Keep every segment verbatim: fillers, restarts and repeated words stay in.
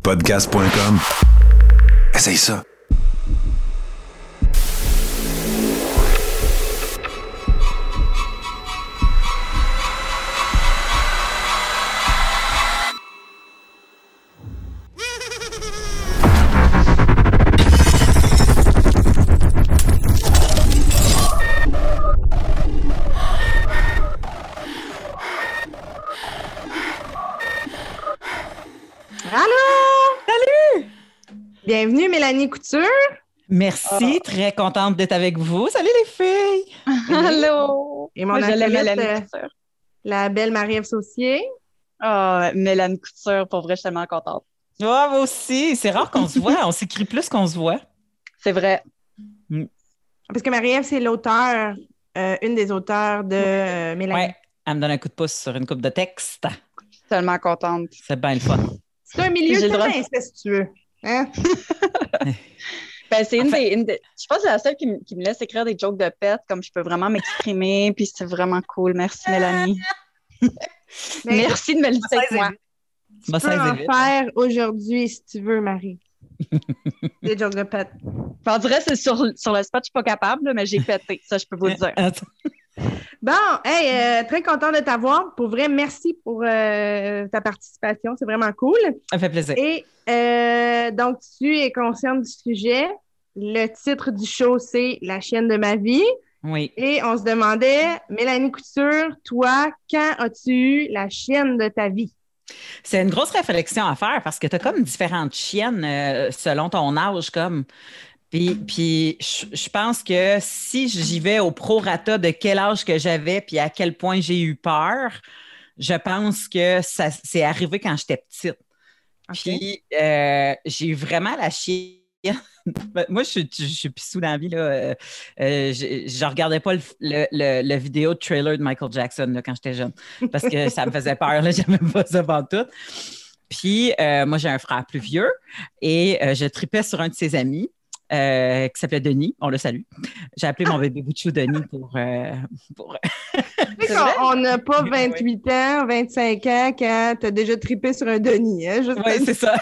podcast point com. Essaye ça. Bienvenue, Mélanie Couture. Merci, oh. Très contente d'être avec vous. Salut les filles! Allô! Et mon Moi, acolyte, Mélanie Couture. La belle Marie-Ève Saucier. Oh, Mélanie Couture, pour vrai, je suis tellement contente. Oh, moi aussi. C'est rare qu'on se voit. On s'écrit plus qu'on se voit. C'est vrai. Mm. Parce que Marie-Ève, c'est l'auteur, euh, une des auteurs de euh, Mélanie. Oui, elle me donne un coup de pouce sur une coupe de texte. Je suis tellement contente. C'est bien le fun. C'est un milieu tellement incestueux. Hein? ben, c'est une, en fait, des, une des. Je pense que c'est la seule qui, m- qui me laisse écrire des jokes de pète, comme je peux vraiment m'exprimer, puis c'est vraiment cool. Merci, Mélanie. Merci de me laisser avec moi. Tu peux en faire aujourd'hui si tu veux, Marie. Des jokes de pète. On dirait que c'est sur, sur le spot, je suis pas capable, mais j'ai pété. Ça, je peux vous le dire. Bon, hey, euh, très content de t'avoir. Pour vrai, merci pour euh, ta participation. C'est vraiment cool. Ça fait plaisir. Et euh, donc, tu es consciente du sujet. Le titre du show, c'est « La chienne de ma vie ». Oui. Et on se demandait, Mélanie Couture, toi, quand as-tu eu la chienne de ta vie? C'est une grosse réflexion à faire parce que tu as comme différentes chiennes euh, selon ton âge, comme... Puis, puis je, je pense que si j'y vais au prorata de quel âge que j'avais puis à quel point j'ai eu peur, je pense que ça c'est arrivé quand j'étais petite. Okay. Puis euh, j'ai eu vraiment la chienne. Moi, je suis, je suis pissou dans la vie. Là. Euh, euh, je ne regardais pas le, le, le, le vidéo de trailer de Michael Jackson là, quand j'étais jeune parce que ça me faisait peur. Je n'aimais pas ça pantoute. Puis euh, moi, j'ai un frère plus vieux et euh, je tripais sur un de ses amis. Euh, qui s'appelait Denis, on le salue. J'ai appelé mon bébé Bouchou Denis pour... Euh, pour... on n'a pas vingt-huit oui. ans, vingt-cinq ans quand tu as déjà trippé sur un Denis. Hein, oui, c'est ça.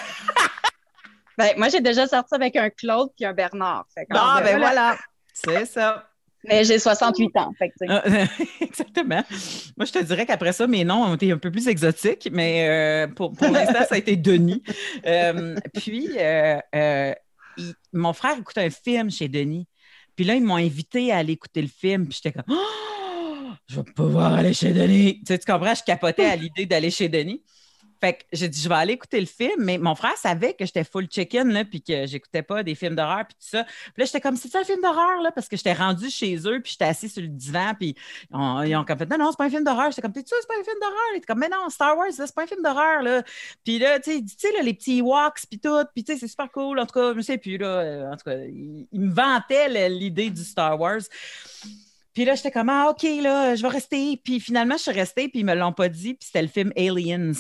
ben, moi, j'ai déjà sorti avec un Claude puis un Bernard. Fait ah, ben voilà, c'est ça. Mais j'ai soixante-huit ans. Fait que, exactement. Moi, je te dirais qu'après ça, mes noms ont été un peu plus exotiques, mais euh, pour, pour l'instant, ça a été Denis. Euh, puis... Euh, euh, Il, mon frère écoute un film chez Denis. Puis là, ils m'ont invité à aller écouter le film. Puis j'étais comme, oh, je vais pouvoir aller chez Denis. Tu sais, tu comprends? Je capotais à l'idée d'aller chez Denis. Fait que j'ai dit, je vais aller écouter le film. Mais mon frère savait que j'étais full chicken, là, puis que j'écoutais pas des films d'horreur, puis tout ça. Puis là, j'étais comme, c'est ça un film d'horreur, là? Parce que j'étais rendue chez eux, puis j'étais assis sur le divan, puis on, ils ont comme fait, non, non, c'est pas un film d'horreur. J'étais comme, t'es sûr, c'est pas un film d'horreur? Ils étaient comme, mais non, Star Wars, là, c'est pas un film d'horreur, là. Puis là, tu sais, là, les petits Ewoks, puis tout, puis tu sais, c'est super cool. En tout cas, je sais plus, là. En tout cas, ils il me vantaient l'idée du Star Wars. Puis là, j'étais comme, ah, OK, là, je vais rester. Puis finalement, je suis restée, puis ils me l'ont pas dit, puis c'était le film Aliens.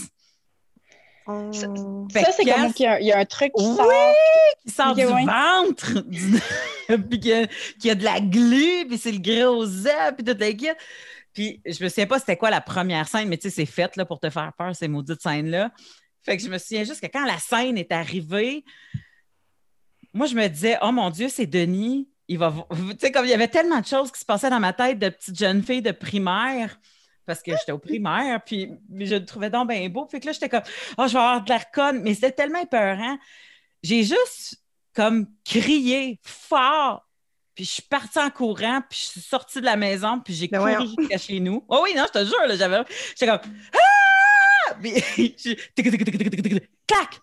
Ça, ça c'est comme qu'il y a, il y a un truc qui oui, sort. qui sort okay, du ouais. ventre, puis qu'il y, y a de la glu, puis c'est le gros œuf, puis toute la guide. Puis je me souviens pas c'était quoi la première scène, mais tu sais, c'est fait là, pour te faire peur, ces maudites scènes-là. Fait que je me souviens juste que quand la scène est arrivée, moi, je me disais, oh mon Dieu, c'est Denis. Il va... Tu sais, comme il y avait tellement de choses qui se passaient dans ma tête de petite jeune fille de primaire, parce que j'étais au primaire, puis je le trouvais donc bien beau. Puis que là, j'étais comme, oh, je vais avoir de l'air conne. Mais c'était tellement épeurant. J'ai juste, comme, crié fort. Puis je suis partie en courant, puis je suis sortie de la maison, puis j'ai ben couru ouais. jusqu'à chez nous. Oh oui, non, je te jure, là, j'avais... J'étais comme, ah! Puis, je... clac!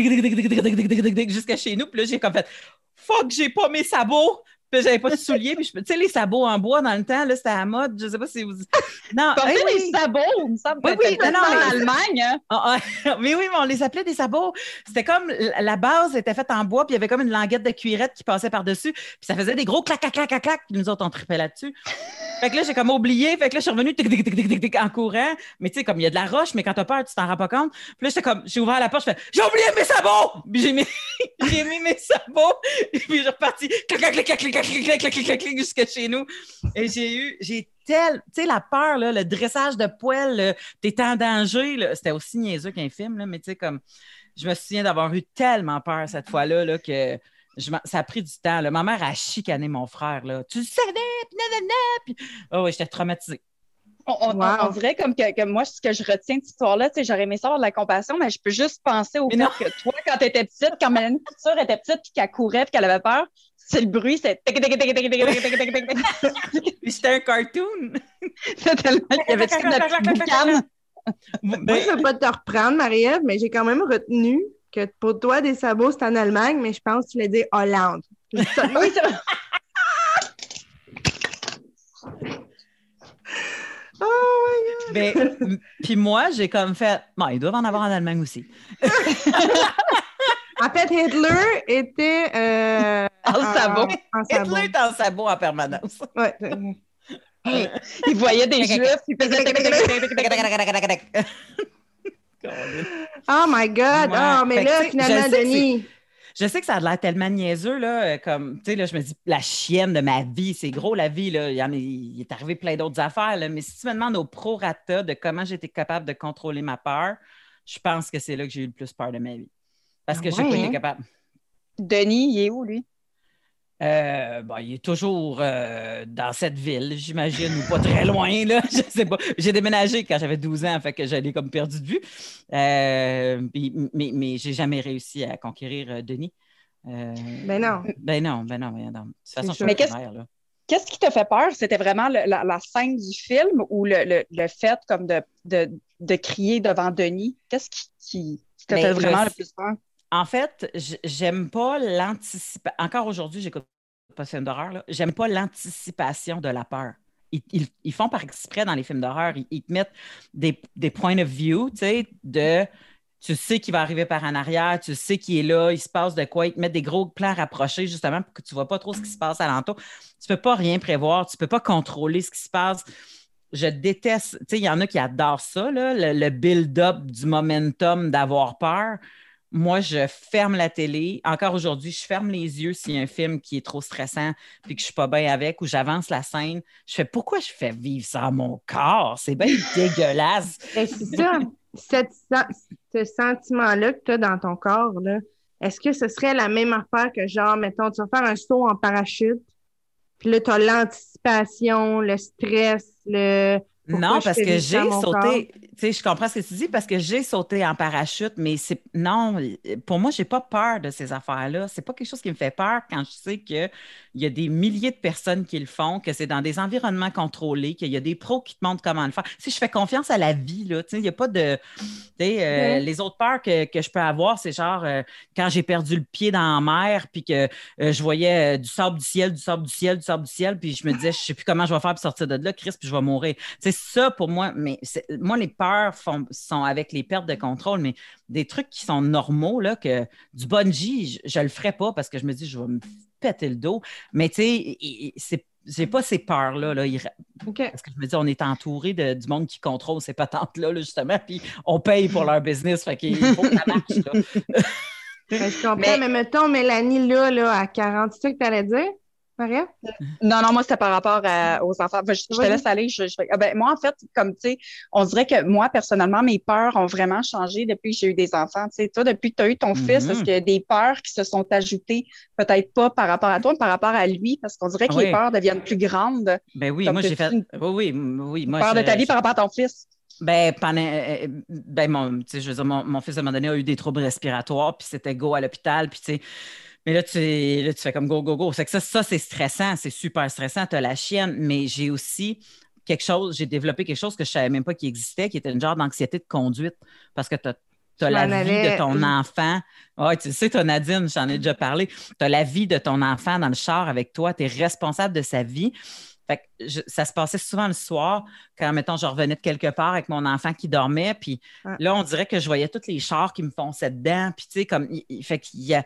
Jusqu'à chez nous. Puis là, j'ai comme fait, fuck, j'ai pas mes sabots. Puis j'avais pas de souliers, puis je... tu sais, les sabots en bois dans le temps, là, c'était à la mode, je sais pas si vous... Non, hey, oui. les sabots, il me semble que oui, oui, non, non, en Allemagne. Hein? Ah, ah, mais oui, mais on les appelait des sabots. C'était comme, la base était faite en bois, puis il y avait comme une languette de cuirette qui passait par-dessus, puis ça faisait des gros clac, clac, clac, clac, clac, puis nous autres, on tripait là-dessus. Fait que là, j'ai comme oublié, fait que là, je suis revenue tic, tic, tic, tic, tic, tic, en courant, mais tu sais, comme il y a de la roche, mais quand t'as peur, tu t'en rends pas compte. Puis là, j'étais comme, j'ai ouvert la porte, je fais, j'ai oublié mes sabots! Puis j'ai mis, j'ai mis mes sabots, et puis j'ai reparti, clac, clac, clac, clac, clac, clac, clac, clac, clac, clac, jusqu'à chez nous. Et j'ai eu, j'ai tel, tu sais, la peur, là, le dressage de poêle, t'es en danger, là, c'était aussi niaiseux qu'un film, là, mais tu sais, comme, je me souviens d'avoir eu tellement peur cette fois-là là, que je, ça a pris du temps. Là. Ma mère a chicané mon frère. Là. Tu le savais, puis nanana, puis... Oh oui, j'étais traumatisée. On, on, wow. on, on dirait comme que, que moi, ce que je retiens de cette histoire-là, tu sais, j'aurais aimé ça avoir de la compassion, mais je peux juste penser au mais fait non. que toi, quand tu étais petite, quand Mélanie Couture était petite puis qu'elle courait puis qu'elle avait peur, c'est le bruit, c'est... Puis c'était un cartoon. C'est tellement... Il y avait toute la petite boucane. Moi, je ne veux pas te reprendre, Marie-Ève, mais j'ai quand même retenu que pour toi, des sabots, c'est en Allemagne, mais je pense que tu l'as dit Hollande. Oui, c'est vrai. Oh my God! Ben, puis moi, j'ai comme fait, bon, ils doivent en avoir en Allemagne aussi. En fait, Hitler était euh, en, en sabot. En, en sabot. Hitler était en sabot en permanence. Ouais. Il voyait des juifs, il faisait... Oh my God! Ouais. Oh, mais fait là, finalement, Denis... Je sais que ça a l'air tellement niaiseux, là, comme, tu sais, là, je me dis, la chienne de ma vie, c'est gros, la vie, là, il, y en est, il est arrivé plein d'autres affaires, là, mais si tu me demandes au prorata de comment j'étais capable de contrôler ma peur, je pense que c'est là que j'ai eu le plus peur de ma vie. Parce que ouais, j'ai pas été capable. Denis, il est où, lui? Euh, bon, il est toujours euh, dans cette ville, j'imagine, ou pas très loin, là, je sais pas. J'ai déménagé quand j'avais douze ans, fait que j'allais comme perdu de vue. Euh, mais, mais j'ai jamais réussi à conquérir euh, Denis. Euh, ben non. Ben non, ben non, ben non. De toute façon, je suis mais qu'est-ce, mère, là. Qu'est-ce qui t'a fait peur? C'était vraiment le, la, la scène du film ou le, le, le fait comme de, de, de crier devant Denis? Qu'est-ce qui, qui, qui t'a mais fait vraiment le, le plus peur? En fait, j'aime pas l'anticipation. Encore aujourd'hui, j'écoute pas de films d'horreur. Là. J'aime pas l'anticipation de la peur. Ils, ils, ils font par exprès dans les films d'horreur. Ils, ils te mettent des, des points of view, tu sais, de tu sais qu'il va arriver par en arrière, tu sais qu'il est là, il se passe de quoi. Ils te mettent des gros plans rapprochés justement pour que tu ne vois pas trop ce qui se passe alentour. Tu peux pas rien prévoir, tu peux pas contrôler ce qui se passe. Je déteste, tu sais, il y en a qui adorent ça, là, le, le build-up du momentum d'avoir peur. Moi, je ferme la télé. Encore aujourd'hui, je ferme les yeux s'il y a un film qui est trop stressant puis que je ne suis pas bien avec ou j'avance la scène. Je fais, pourquoi je fais vivre ça à mon corps? C'est bien dégueulasse. Ben, c'est ça. Cette, ce sentiment-là que tu as dans ton corps, là, est-ce que ce serait la même affaire que genre, mettons, tu vas faire un saut en parachute, puis là, tu as l'anticipation, le stress, le... Pourquoi non, parce que j'ai sauté, tu sais, je comprends ce que tu dis, parce que j'ai sauté en parachute, mais c'est, non, pour moi, j'ai pas peur de ces affaires-là. C'est pas quelque chose qui me fait peur quand je sais qu'il y a des milliers de personnes qui le font, que c'est dans des environnements contrôlés, qu'il y a des pros qui te montrent comment le faire. Tu sais, je fais confiance à la vie, là, tu sais, il n'y a pas de, tu sais, euh, mm. les autres peurs que, que je peux avoir, c'est genre euh, quand j'ai perdu le pied dans la mer, puis que euh, je voyais euh, du sable du ciel, du sable du ciel, du sable du ciel, puis je me disais, je sais plus comment je vais faire pour sortir de là, Chris, puis je vais mourir. Tu sais, ça, pour moi, mais moi, les peurs font, sont avec les pertes de contrôle, mais des trucs qui sont normaux, là, que du bungee, je ne le ferais pas parce que je me dis, je vais me péter le dos. Mais tu sais, j'ai pas ces peurs-là. Là. Okay. Parce que je me dis, on est entouré de, du monde qui contrôle ces patentes-là, là, justement, puis on paye pour leur business. Fait qu'il faut que ça marche. Là. Je comprends, mais... mais mettons, Mélanie, là, là à quarante, c'est ça que tu allais dire? Maria? Non, non, moi, c'était par rapport à, aux enfants. Enfin, je, je te laisse aller. Je, je, ah ben, moi, en fait, comme tu sais, on dirait que moi, personnellement, mes peurs ont vraiment changé depuis que j'ai eu des enfants. Tu sais, toi, depuis que tu as eu ton mm-hmm. fils, est-ce qu'il y a des peurs qui se sont ajoutées, peut-être pas par rapport à toi, mais par rapport à lui, parce qu'on dirait que oui. les peurs deviennent plus grandes. Ben oui, moi, j'ai fait. Oui, oui, oui. Moi, peur je, de ta vie je... par rapport à ton fils. Ben, pendant, ben mon, je veux dire, mon, mon fils, à un moment donné, a eu des troubles respiratoires, puis c'était go à l'hôpital, puis tu sais. Mais là tu, là, tu fais comme go, go, go. C'est que ça, ça, c'est stressant, c'est super stressant. Tu as la chienne, mais j'ai aussi quelque chose, j'ai développé quelque chose que je ne savais même pas qu'il existait, qui était une genre d'anxiété de conduite. Parce que tu as la vie avais... de ton enfant. Oui, tu sais, tu as Nadine, j'en ai déjà parlé. Tu as la vie de ton enfant dans le char avec toi. Tu es responsable de sa vie. Fait que je, ça se passait souvent le soir quand, mettons, je revenais de quelque part avec mon enfant qui dormait. Puis ouais. là, on dirait que je voyais tous les chars qui me fonçaient dedans. Puis, tu sais, comme, il, fait qu'il y a.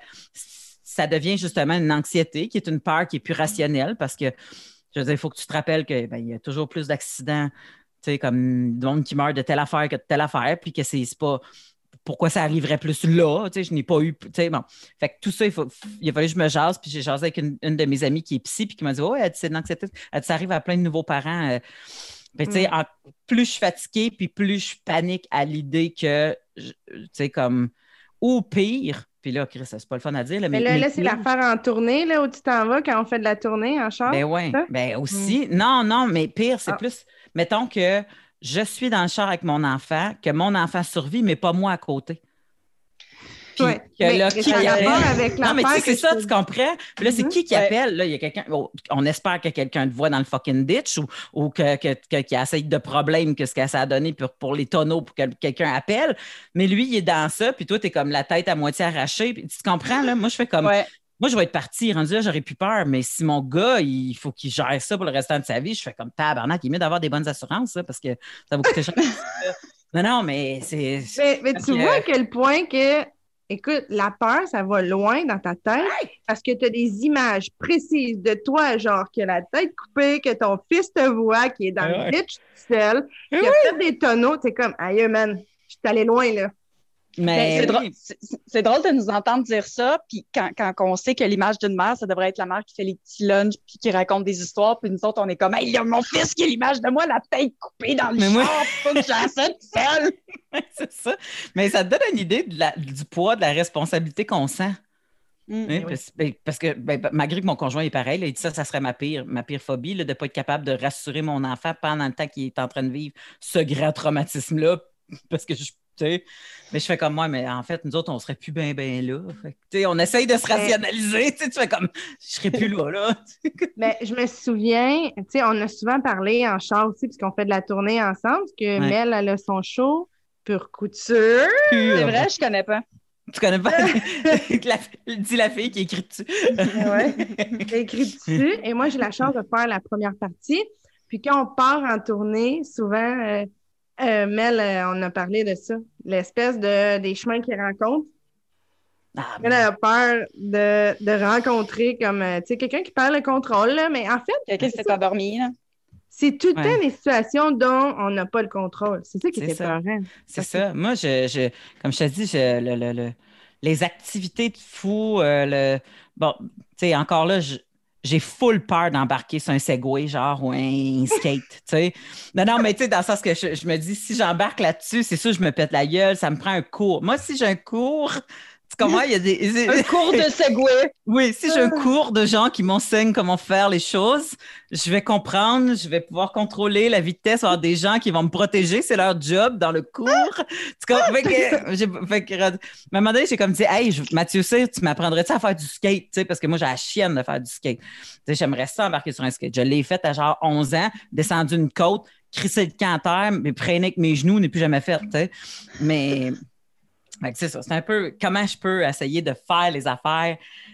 Ça devient justement une anxiété qui est une peur qui est plus rationnelle parce que, je veux dire, il faut que tu te rappelles qu'il ben, y a toujours plus d'accidents, tu sais, comme du monde qui meurt de telle affaire que de telle affaire, puis que c'est, c'est pas pourquoi ça arriverait plus là, tu sais, je n'ai pas eu, tu sais, bon. Fait que tout ça, il, faut, il a fallu que je me jase, puis j'ai jasé avec une, une de mes amies qui est psy, puis qui m'a dit, oh, elle dit, c'est une anxiété, elle dit, ça arrive à plein de nouveaux parents. Euh, puis, tu sais, mm. plus je suis fatiguée, puis plus je panique à l'idée que, tu sais, comme, Ou pire, puis là, Chris, c'est pas le fun à dire. Là, mais, mais là, mais là c'est l'affaire en tournée, là, où tu t'en vas quand on fait de la tournée en char. Ben oui, ben aussi. Mm. Non, non, mais pire, c'est ah. plus, mettons que je suis dans le char avec mon enfant, que mon enfant survit, mais pas moi à côté. Puis ouais, que mais, là, mais qui appelle... avec non, mais tu sais, c'est ça, te... tu comprends? Puis là, c'est mm-hmm. qui qui appelle? Là, il y a quelqu'un... Oh, on espère que quelqu'un te voit dans le fucking ditch ou, ou que, que, que, qu'il essaye de problème que ce que ça a donné pour, pour les tonneaux pour que quelqu'un appelle. Mais lui, il est dans ça, puis toi, t'es comme la tête à moitié arrachée. Puis tu comprends, là? Moi, je fais comme... Ouais. Moi, je vais être partie. Rendu là, j'aurais plus peur. Mais si mon gars, il faut qu'il gère ça pour le restant de sa vie, je fais comme tabarnak. Il est mieux d'avoir des bonnes assurances, là, parce que ça va coûter cher. non, non, mais c'est... Mais, mais tu vois à quel point que... Écoute, la peur, ça va loin dans ta tête parce que tu as des images précises de toi, genre que la tête coupée, que ton fils te voit, qui est dans ouais. le ditch tout seul, qui a fait des tonneaux. T'es comme, aïe, man, je suis allé loin, là. Mais c'est, drôle, c'est, c'est drôle de nous entendre dire ça, puis quand, quand on sait que l'image d'une mère, ça devrait être la mère qui fait les petits lunchs puis qui raconte des histoires, puis nous autres, on est comme, hey, il y a mon fils qui a l'image de moi, la tête coupée dans le mais char, faut que j'en sorte seule. C'est ça. Mais ça te donne une idée de la, du poids de la responsabilité qu'on sent. Mmh, oui, parce, oui. parce que ben, malgré que mon conjoint est pareil, là, il dit ça, ça serait ma pire, ma pire phobie, là, de ne pas être capable de rassurer mon enfant pendant le temps qu'il est en train de vivre ce grand traumatisme-là, parce que je sais, mais je fais comme moi, mais en fait, nous autres, on serait plus bien, bien là. Fait que, on essaye de se rationaliser. Tu fais comme, je serais plus là, là. Mais je me souviens, on a souvent parlé en char aussi, puisqu'on fait de la tournée ensemble, parce que ouais. Mel, elle a son show, Pure Couture. Pure. C'est vrai, je connais pas. Tu connais pas? Dis la fille qui écrit dessus. Oui, j'ai écrit dessus. Et moi, j'ai la chance de faire la première partie. Puis quand on part en tournée, souvent... Euh, Euh, Mel, euh, on a parlé de ça, l'espèce de des chemins qu'ils rencontrent. Ah, Elle a peur de, de rencontrer comme, euh, tu sais, quelqu'un qui perd le contrôle, là, mais en fait... Quelqu'un qui s'est endormi, là. C'est tout le ouais. temps des situations dont on n'a pas le contrôle. C'est ça qui est peurant. C'est ça. Moi, je, je, comme je te dis, je, le, le, le, les activités de fou, euh, le... bon, tu sais, encore là, je... j'ai full peur d'embarquer sur un Segway, genre, ou un skate, tu sais. Non, non, mais tu sais, dans le sens que je, je me dis, si j'embarque là-dessus, c'est sûr, je me pète la gueule, ça me prend un cours. Moi, si j'ai un cours, tu comprends, il y a des... un cours de Segway. Oui, si j'ai un cours de gens qui m'enseignent comment faire les choses, je vais comprendre, je vais pouvoir contrôler la vitesse, avoir des gens qui vont me protéger, c'est leur job dans le cours. Tu comprends? Fait que, j'ai, fait que, à un moment donné, j'ai comme dit, hey, je, Mathieu Cyr, tu m'apprendrais-tu à faire du skate? Tu sais, parce que moi, j'ai la chienne de faire du skate. Tu sais, j'aimerais ça embarquer sur un skate. Je l'ai fait à genre onze ans, descendu une côte, crissé le camp à terre, mais traîné avec mes genoux, n'est plus jamais fait, tu sais. Mais... c'est ça, c'est un peu comment je peux essayer de faire les affaires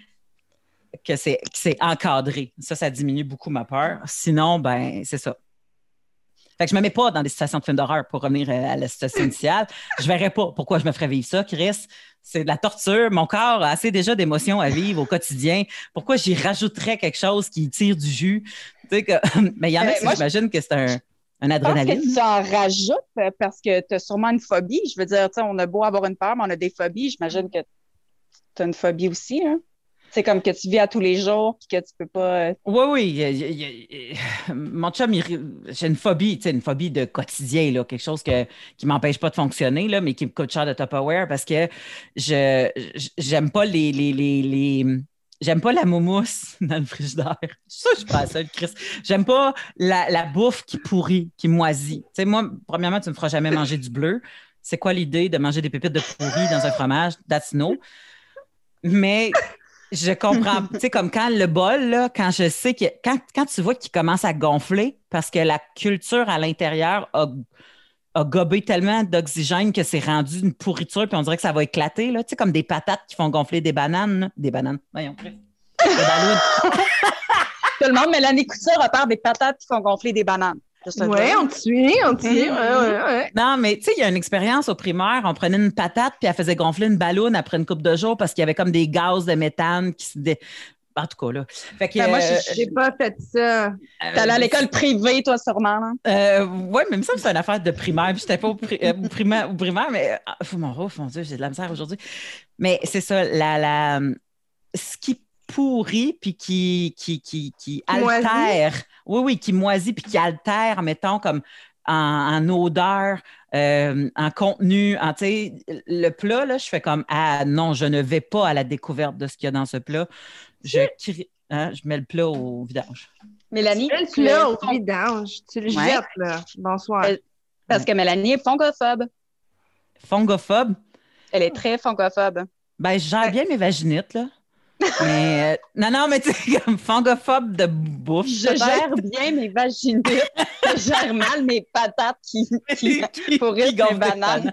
que c'est, que c'est encadré. Ça, ça diminue beaucoup ma peur. Sinon, ben, c'est ça. Fait que je me mets pas dans des situations de film d'horreur pour revenir à la situation initiale. Je verrais pas pourquoi je me ferais vivre ça, Chris. C'est de la torture. Mon corps a assez déjà d'émotions à vivre au quotidien. Pourquoi j'y rajouterais quelque chose qui tire du jus? Tu sais que... Mais il y en a qui j'imagine que c'est un... Un adrénaline. Je pense que tu en rajoutes parce que tu as sûrement une phobie. Je veux dire, tu sais, on a beau avoir une peur, mais on a des phobies. J'imagine que tu as une phobie aussi. Hein? C'est comme que tu vis à tous les jours et que tu peux pas. Oui, oui. Il y a, il y a, il y a... Mon chum, il... j'ai une phobie, tu sais, une phobie de quotidien, là, quelque chose que, qui ne m'empêche pas de fonctionner, là, mais qui me coûte cher de Tupperware parce que je j'aime pas les. les, les, les... J'aime pas la moumousse dans le frigidaire. Ça, je suis pas la seule, Chris. J'aime pas la, la bouffe qui pourrit, qui moisit. Tu sais, moi, premièrement, tu me feras jamais manger du bleu. C'est quoi l'idée de manger des pépites de pourri dans un fromage? That's no. Mais je comprends, tu sais, comme quand le bol, là, quand je sais que, quand, quand tu vois qu'il commence à gonfler parce que la culture à l'intérieur a, a gobé tellement d'oxygène que c'est rendu une pourriture puis on dirait que ça va éclater, là. Tu sais, comme des patates qui font gonfler des bananes, là. Des bananes. Voyons, des ballons. Tout le monde, Mélanie Couture repart des patates qui font gonfler des bananes. Oui, on te suit, on te suit. Mmh. Ouais, ouais, ouais. Non, mais tu sais, il y a une expérience au primaire, on prenait une patate puis elle faisait gonfler une ballonne après une couple de jours parce qu'il y avait comme des gaz de méthane qui se... Dé... En tout cas, là. Fait que, ben, moi, euh, je n'ai pas fait ça. Euh, T'allais à l'école privée, toi, sûrement, là? Euh, oui, mais il me semble que c'est une affaire de primaire. Puis j'étais pas au, pri- euh, au, primaire, au primaire, mais... Oh, mon, oh, mon Dieu, j'ai de la misère aujourd'hui. Mais c'est ça, la, la, ce qui pourrit puis qui, qui, qui, qui altère... Oui, oui, qui moisit puis qui altère, mettons, comme en, en odeur, euh, en contenu. En, tu sais, le plat, là, je fais comme, ah non, je ne vais pas à la découverte de ce qu'il y a dans ce plat. Je, crie, hein, je mets le plat au vidange. Mélanie, tu mets le plat au vidange. Tu le ouais. jettes, là. Bonsoir. Parce que Mélanie est fongophobe. Fongophobe? Elle est très fongophobe. Ben, je gère bien mes vaginites, là. Mais, euh, non, non, mais tu sais, comme fongophobe de bouffe. Je peut-être. Gère bien mes vaginites. Je gère mal mes patates qui, qui, qui pourrissent mes bananes.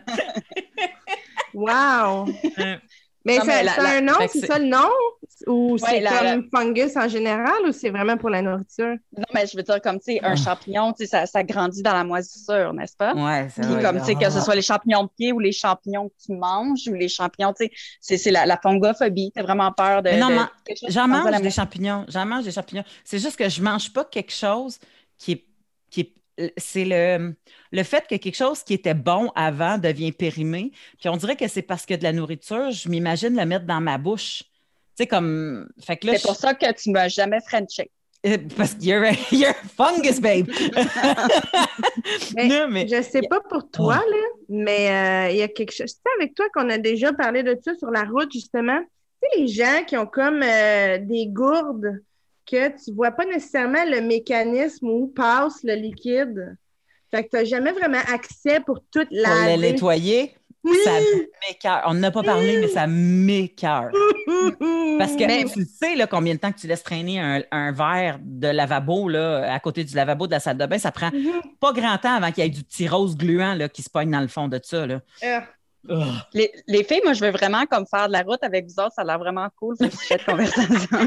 Wow! Mais non, c'est un nom, c'est, c'est ça le nom? Ou ouais, c'est la, comme la... fungus en général ou c'est vraiment pour la nourriture? Non, mais je veux dire, comme, tu sais, un oh. champignon, tu sais, ça, ça grandit dans la moisissure, n'est-ce pas? Ouais, c'est vrai. Puis comme, tu sais, que ce soit les champignons de pied ou les champignons que tu manges ou les champignons, tu sais, c'est, c'est la, la fongophobie. T'as vraiment peur de... Mais non, de man, j'en mange des moelle. champignons. J'en mange des champignons. C'est juste que je mange pas quelque chose qui est... Qui est c'est le, le fait que quelque chose qui était bon avant devient périmé. Puis on dirait que c'est parce que de la nourriture, je m'imagine le mettre dans ma bouche. Tu sais, comme... Fait que là, c'est pour je... ça que tu ne m'as jamais frenché. Parce que you're a, you're a fungus, babe! mais, non, mais... Je sais pas pour toi, oh. là, mais il euh, y a quelque chose... C'est avec toi qu'on a déjà parlé de ça sur la route, justement. Tu sais, les gens qui ont comme euh, des gourdes que tu vois pas nécessairement le mécanisme où passe le liquide. Fait que tu n'as jamais vraiment accès pour toute la... Pour le nettoyer? Oui. Ça m'écoeure. On n'en a pas parlé, mais ça m'écoeure. Parce que mais... tu sais là, combien de temps que tu laisses traîner un, un verre de lavabo là, à côté du lavabo de la salle de bain, ça prend mm-hmm. pas grand temps avant qu'il y ait du petit rose gluant là, qui se pogne dans le fond de ça. Là. Uh. Oh. Les, les filles, moi, je veux vraiment comme faire de la route avec vous autres. Ça a l'air vraiment cool, ce sujet de conversation.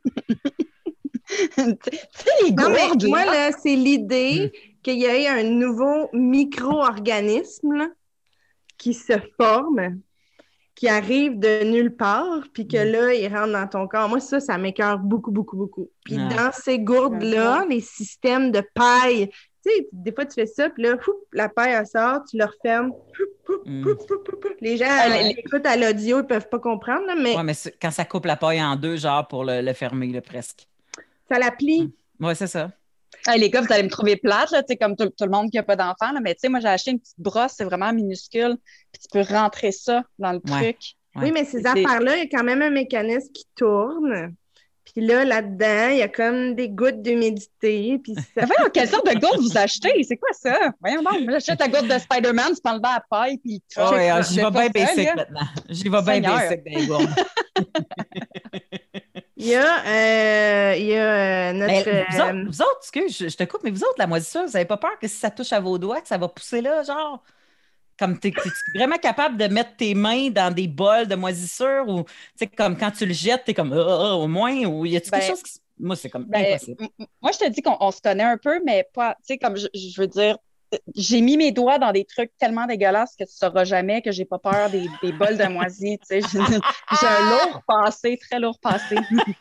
tu sais, les gourdes, non, moi, là, c'est l'idée mm. qu'il y ait un nouveau micro-organisme là, qui se forme, qui arrive de nulle part, puis que mm. là, il rentre dans ton corps. Moi, ça, ça m'écoeure beaucoup, beaucoup, beaucoup. Puis ah. dans ces gourdes-là, les systèmes de paille, tu sais, des fois, tu fais ça, puis là, fou, la paille, elle sort, tu le refermes. Mm. Les gens ah, les... écoutent à l'audio, ils peuvent pas comprendre, là, mais... Oui, mais quand ça coupe la paille en deux, genre, pour le, le fermer, là, presque. Ça la plie. Mm. Oui, c'est ça. Hey, les gars, vous allez me trouver plate, là, comme tout, tout le monde qui n'a pas d'enfant, là, mais tu sais, moi, j'ai acheté une petite brosse, c'est vraiment minuscule, puis tu peux rentrer ça dans le ouais. truc. Ouais. Oui, mais ces c'est... affaires-là, il y a quand même un mécanisme qui tourne. Puis là, là-dedans, il y a comme des gouttes d'humidité. Puis ça... Voyons, quelle sorte de gourde vous achetez? C'est quoi ça? Voyons donc, j'achète la gourde de Spider-Man, tu prends le bas à paille, puis... Oh, ouais, ah, j'y vais bien basic ça, maintenant. J'y vais bien basic dans les gourdes. Il y a, euh, il y a euh, notre... Mais vous, autres, vous autres, excuse, je, je te coupe, mais vous autres, la moisissure, vous n'avez pas peur que si ça touche à vos doigts, que ça va pousser là, genre... Comme tu es vraiment capable de mettre tes mains dans des bols de moisissure ou, tu sais, comme quand tu le jettes, tu es comme, oh, oh, au moins, ou y a-t-il ben, quelque chose qui... Moi, c'est comme ben, impossible. M- moi, je te dis qu'on se connaît un peu, mais pas, tu sais, comme je, je veux dire, j'ai mis mes doigts dans des trucs tellement dégueulasses que tu ne sauras jamais que j'ai pas peur des, des bols de moisi, tu sais. J'ai, j'ai un lourd passé, très lourd passé.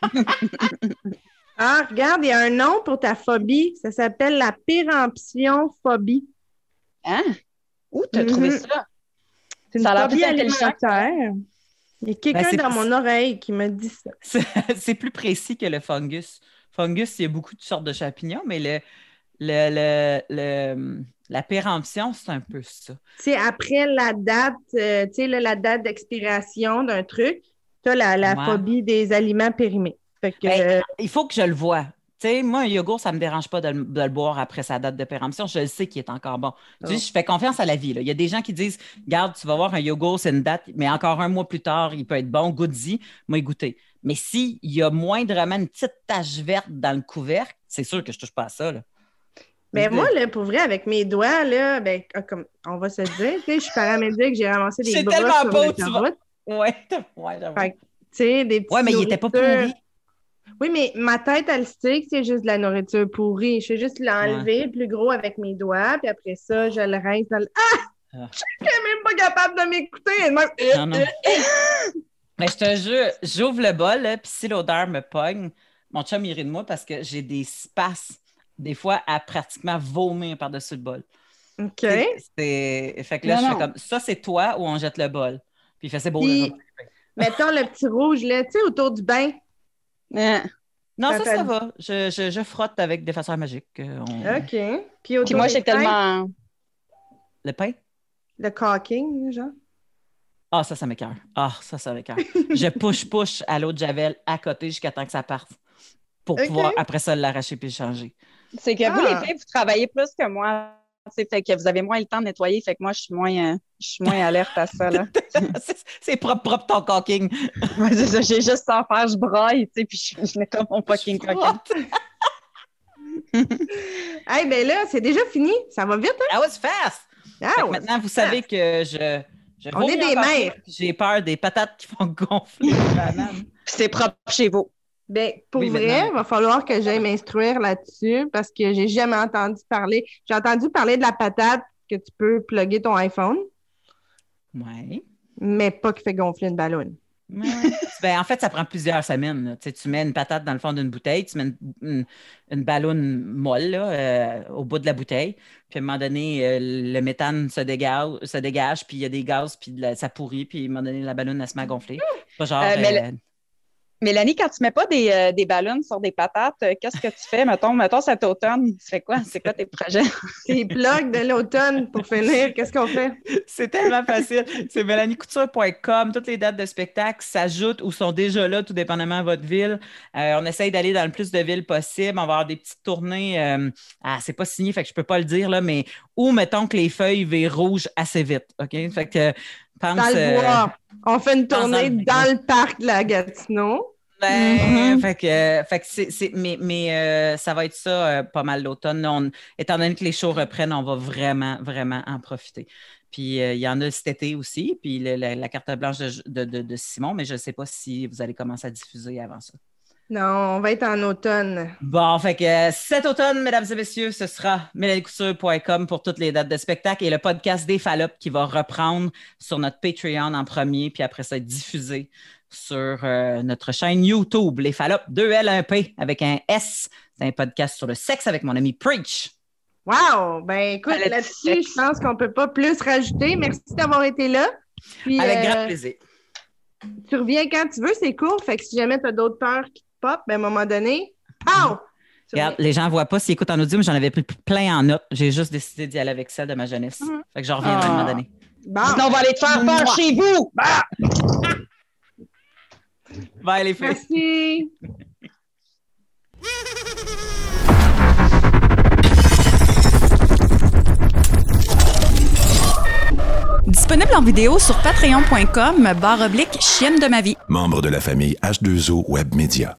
Ah, regarde, il y a un nom pour ta phobie. Ça s'appelle la péremption-phobie. Hein? Où t'as mm-hmm. trouvé ça? C'est une ça phobie alimentaire. Il y a quelqu'un ben, dans mon oreille qui m'a dit ça. C'est, c'est plus précis que le fungus. Fungus, il y a beaucoup de sortes de champignons, mais le, le, le, le, la péremption, c'est un peu ça. C'est après la date, euh, tu sais, la date d'expiration d'un truc, tu as la, la ouais. phobie des aliments périmés. Fait que, ben, euh, il faut que je le voie. Tu sais, moi, un yogourt, ça ne me dérange pas de le, de le boire après sa date de péremption. Je le sais qu'il est encore bon. Oh. Tu sais, je fais confiance à la vie. Là. Il y a des gens qui disent, regarde, tu vas voir un yogourt, c'est une date, mais encore un mois plus tard, il peut être bon, goûte-y, moi, goûter. Mais s'il y a moindrement une petite tache verte dans le couvercle, c'est sûr que je ne touche pas à ça. Là. Ben moi, là, pour vrai, avec mes doigts, là, ben, comme on va se dire, tu sais, je suis paramédic, j'ai ramassé des brosses sur l'autoroute. Oui, ouais, j'avoue. Fait, tu sais, des petits ouais, mais il n'était pas pourri. Oui, mais ma tête, elle sait que c'est juste de la nourriture pourrie. Je fais juste l'enlever ouais. plus gros avec mes doigts, puis après ça, je le rince dans le... Ah! ah. Je suis même pas capable de m'écouter. Non, non. Mais je te jure, j'ouvre le bol, puis si l'odeur me pogne, mon chum, il rit de moi parce que j'ai des spasmes, des fois, à pratiquement vomir par-dessus le bol. OK. C'est, c'est... Fait que là, non, je fais non. comme, ça, c'est toi ou on jette le bol? Puis il fait, c'est beau. Puis, mettons le petit rouge, là, tu sais, autour du bain. Yeah. Non, Ça ça, t'a- ça va. Je, je, je frotte avec des façons magiques. euh, on- OK. Puis, autour Puis moi, des j'ai têtes, tellement. Le pain? Le caulking, genre. Ah, ça, ça m'écoeure. Ah, ça, ça m'écoeure. Je push-push à l'eau de Javel à côté jusqu'à temps que ça parte pour OK. pouvoir, après ça, l'arracher puis le changer. C'est que vous, Ah. les filles, vous travaillez plus que moi. C'est fait que vous avez moins le temps de nettoyer. Fait que moi, je suis moins, euh, je suis moins alerte à ça. Là. c'est, c'est propre, propre ton caulking. Ouais, c'est ça. J'ai juste à en faire, je braille, tu sais, puis je, je nettoie mon fucking Je coquin. frotte. Hey, ben là, c'est déjà fini. Ça va vite, hein? Ah, was fast! Ah, Fait que ouais. maintenant, vous savez que je. je On vomis est des encore mères. plus, puis J'ai peur des patates qui font gonfler les bananes. Puis c'est propre chez vous. Ben, pour Oui, vrai, maintenant. il va falloir que j'aille m'instruire là-dessus parce que j'ai jamais entendu parler. J'ai entendu parler de la patate que tu peux plugger ton iPhone, Oui. mais pas qui fait gonfler une ballonne. Ben, en fait, ça prend plusieurs semaines. là. Tu sais, tu mets une patate dans le fond d'une bouteille, tu mets une, une, une ballonne molle là, euh, au bout de la bouteille. Puis à un moment donné, euh, le méthane se dégage, se dégage puis il y a des gaz, puis de la- ça pourrit, puis à un moment donné, la ballonne, elle se met à gonfler. C'est pas genre. Euh, mais euh, Mélanie, quand tu mets pas des, euh, des ballons sur des patates, euh, qu'est-ce que tu fais? Mettons, mettons cet automne, tu fais quoi? C'est quoi tes projets? Tes plugs de l'automne pour finir, qu'est-ce qu'on fait? C'est tellement facile. C'est mélanie couture point com. Toutes les dates de spectacle s'ajoutent ou sont déjà là, tout dépendamment de votre ville. Euh, on essaye d'aller dans le plus de villes possible. On va avoir des petites tournées. Euh, ah, c'est pas signé, fait que je peux pas le dire, là, mais où, mettons que les feuilles virent rouge assez vite. OK? Fait que pense. Dans le euh, bois. On fait une pense tournée dans le- dans le parc de la Gatineau. Ben, Mhm. fait que, euh, fait que c'est, c'est- mais, mais euh, ça va être ça euh, pas mal l'automne. Là, on- étant donné que les shows reprennent, on va vraiment, vraiment en profiter. Puis euh, il y en a cet été aussi, puis le- la, la carte blanche de, de- de- de Simon, mais je ne sais pas si vous allez commencer à diffuser avant ça. Non, on va être en automne. Bon, fait que euh, cet automne, mesdames et messieurs, ce sera mélanie couture point com pour toutes les dates de spectacle et le podcast des Fallops qui va reprendre sur notre Patreon en premier, puis après ça, être diffusé sur euh, notre chaîne YouTube, Les Fallops, deux L, un P avec un S. C'est un podcast sur le sexe avec mon ami Preach. Wow! Ben écoute, Palette là-dessus, sexe. je pense qu'on ne peut pas plus rajouter. Merci d'avoir été là. Puis, Avec euh, grand plaisir. tu reviens quand tu veux, c'est court. Fait que si jamais tu as d'autres peurs qui te pop, ben, à un moment donné, pow! Tu Regarde, reviens. les gens ne voient pas s'ils écoutent en audio, mais j'en avais pris plein en notes. J'ai juste décidé d'y aller avec celle de ma jeunesse. Mhm. Fait que je reviendrai à un moment donné. Bon. Sinon, on va aller te faire peur Mouah. chez vous! Bye les filles. Merci. Disponible en vidéo sur patreon point com barre oblique chienne de ma vie. Membre de la famille H deux O Web Media.